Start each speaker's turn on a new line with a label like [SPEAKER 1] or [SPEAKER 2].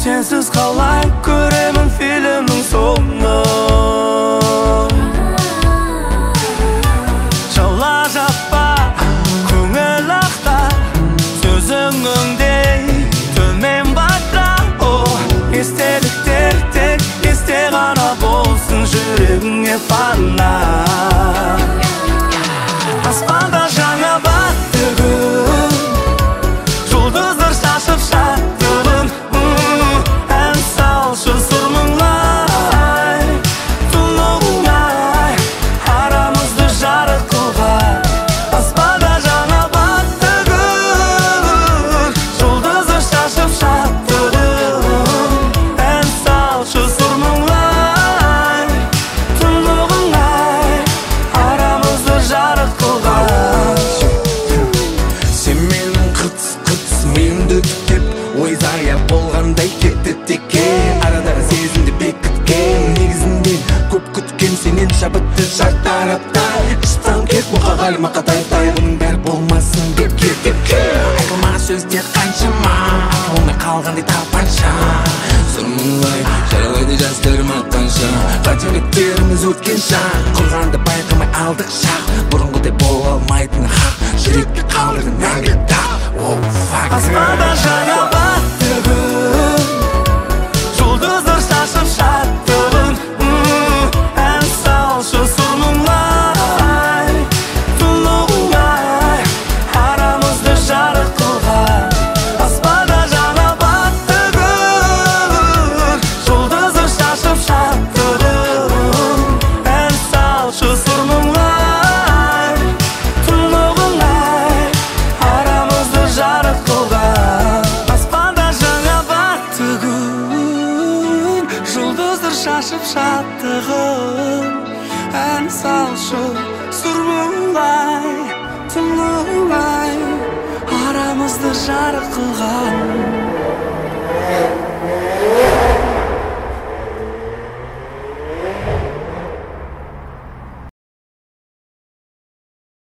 [SPEAKER 1] Sensiz қалай көремін фильмнің соңын. Жала жаппа, көңіл ақта, сөзіңдей төмен батра. Естеліктер тек есте ғана болсын, жүрегіңе пана. Аспанда жаңа батты күн, жұлдыздар шашып шаттығын. Ән салшы сұр мұңлай, тұнығыңай, арамызды жарық қылған. Аспанда жаңа батты күн, жұлдыздар шашып шаттығын. Ән салшы сұр мұңлай, тұнығыңай, арамызды жарық қылған.
[SPEAKER 2] Сен менің қытс миымды түптеп, ойзая болғандай кетті теке. Арадағы сезімді бекіткен, негізінде көп күткен сенен шабытты шартарапта. Іштан кет мұқа ғалима қатайтай, бұның бәрі болмасын деп кет. Айтылмаған сөздер қаншама, болмай қалғандай тапанша. Сұр мұңлай жаралайды жастарым атқанша, қателіктеріміз өткен шақ, құрғанды байқамай алдық шақ. Бұрынғыдай бола алмайтын хақ, жүрекке қалдырды мәңгі тақ.
[SPEAKER 1] Аспанда жаңа батты күн, жұлдыздар шашып шаттығын. Ән салшы сұр мұңлай, тұнығыңай, арамызды жарық қылған. Аспанда жаңа батты күн, жұлдыздар шашып шаттығын. Ән салшы сұр мұңлай, тұнығыңай, арамызды жарық қылған. Аспанда жаңа батты күн, жұлдыздар шашып шаттығын. Ән салшы сұр мұңлай, тұнығыңай, арамызды жарық қылған.